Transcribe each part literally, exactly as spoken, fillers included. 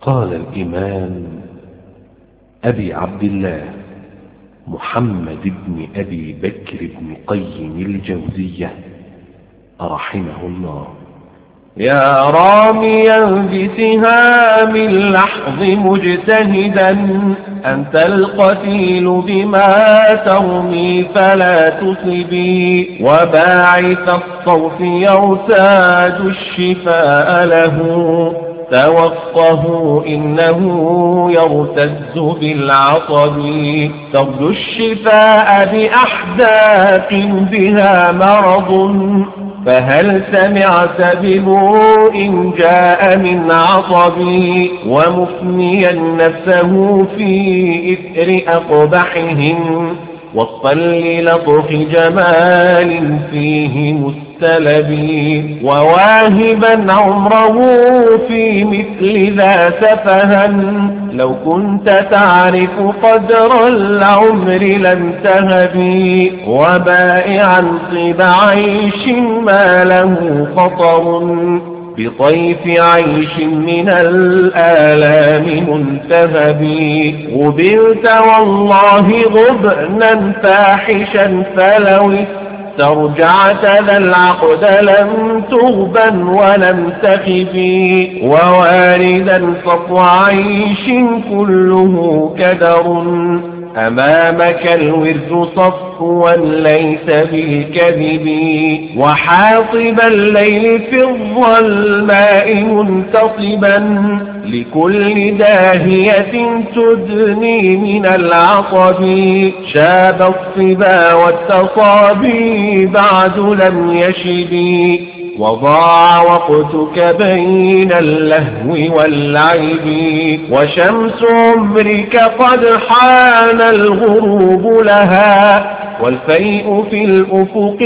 قال الإمام أبي عبد الله محمد بن أبي بكر بن قيم الجوزية رحمه الله: يا راميا بسهام اللحظ مجتهدا، أنت القتيل بما ترمي فلا تصبي، وباعث الصوت يرتاد الشفاء له، توقه إنه يرتد بالعصب. ترجو الشفاء بأحداث بها مرض، فهل سمعت ببوء جاء من عصبي، ومفنيا نفسه في إثر أقبحهم، وصفا للطف جمال فيه مستلبي، وواهبا عمره في مثل ذا سفها، لو كنت تعرف قدر العمر لم تهبي، وبائعا طيب عيش ما له خطر، بطيف عيش من الآلام منتهب. غبرت والله غبنا فاحشا، فلو استرجعت ذا العقد لم تغبن ولم تخبي، وواردا سطو عيش كله كدر، أمامك الورد صفوا ليس بالكذب، وحاطب الليل في الظلماء منتصبا، لكل داهية تدني من العصب، شاب الصبا والتصابي بعد لم يشبي، وضاع وقتك بين اللهو واللعب، وشمس عمرك قد حان الغروب لها، والفيء في الأفق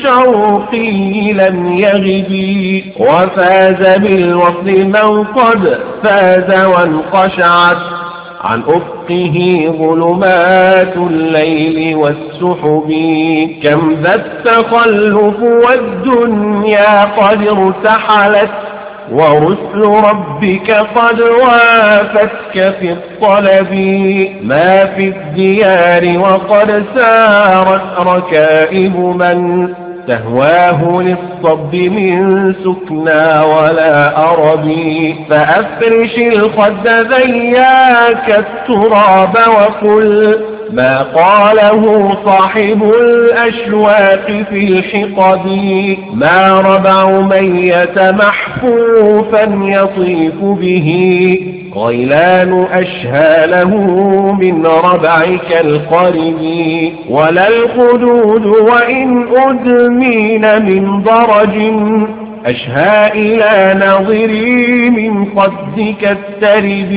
الشرقي لم يغب، وفاز بالوصل من قد فاز وانقشعت عن أفقه ظلمات الليل والسحب. كم ذا التخلف والدنيا قد ارتحلت، ورسل ربك قد وافتك في الطلب، ما في الديار وقد سارت ركائب من تهواه للصب من سكنى ولا أربي، فأفرش الخد ذياك التراب وقل ما قاله صاحب الأشواق في الحقب، ما ربع ميت محفوفا يطيف به، غيلان أشهى له من ربعك القرب، ولا الخدود وإن أدمين من ضرج، أشهى إلى ناظري من خدك الترب،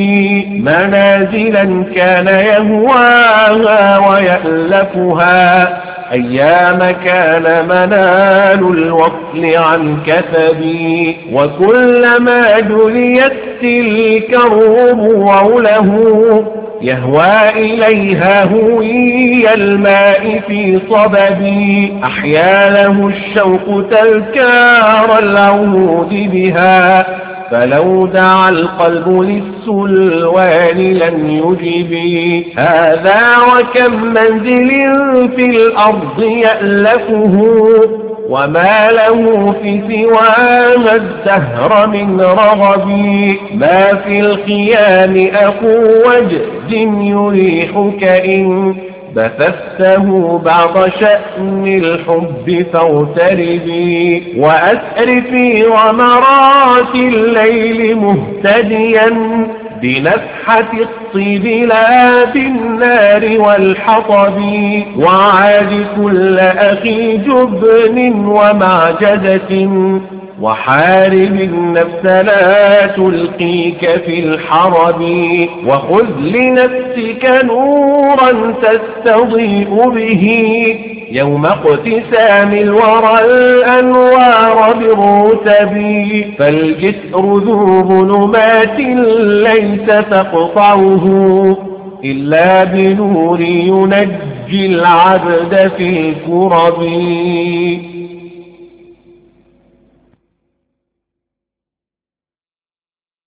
منازلا كان يهواها ويألفها، أيام كان منال الوصل عن كثبي، وكلما جليت تلك الربوع له، يهوى إليها هوي الماء في صببي، أحيا له الشوق تذكار العهود بها، فلو دعا القلب للسلوان لن يجب. هذا وكم منزل في الأرض يألفه، وما له في سواها الدهر من رغب، ما في الخيام أخو وجد يريحك إن بثثته بعض شأن الحب فاغتربي، وأسر في غمرات الليل مهتديا بنفحة الطيب لا بالنار والحطب، وعاد كل أخي جبن ومعجزة، وحارب النفس لا تلقيك في الحرب، وخذ لنفسك نورا تستضيء به يوم اقتسام الورى الأنوار بالرتب، فالجسر ذو ظلمات ليس تقطعه إلا بنور ينجي العبد في الكرب.